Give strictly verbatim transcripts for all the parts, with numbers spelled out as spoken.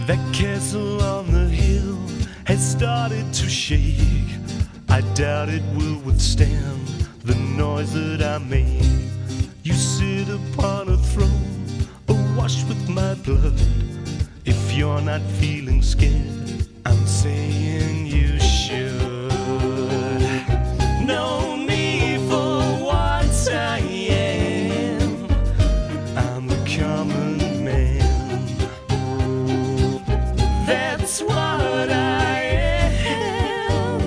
That castle on the hill has started to shake. I doubt it will withstand the noise that I make. You sit upon a throne, awash with my blood. If you're not feeling scared, I'm saying you should. Know me for what I am. I'm a common man. That's what I am.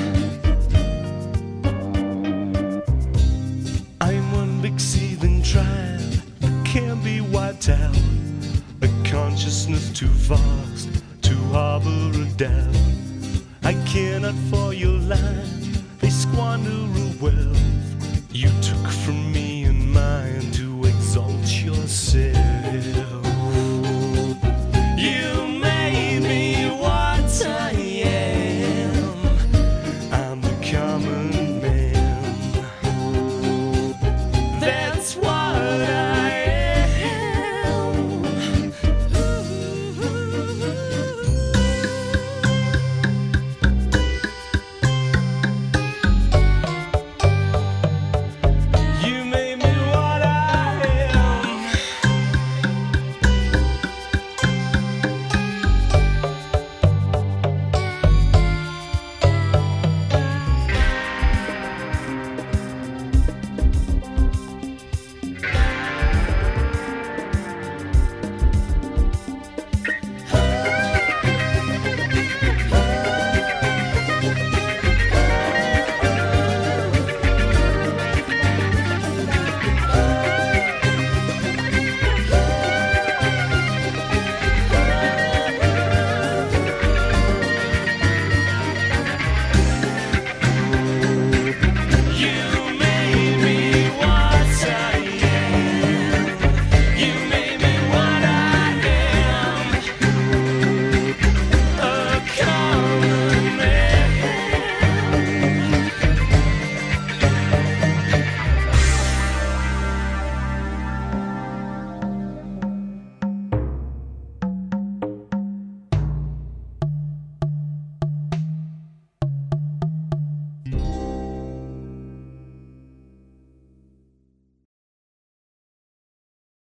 I'm one big seething tribe that can't be wiped out. A consciousness too vast to harbor a doubt. I cannot for your life, they squander a wealth you took from me and mine to exalt yourself.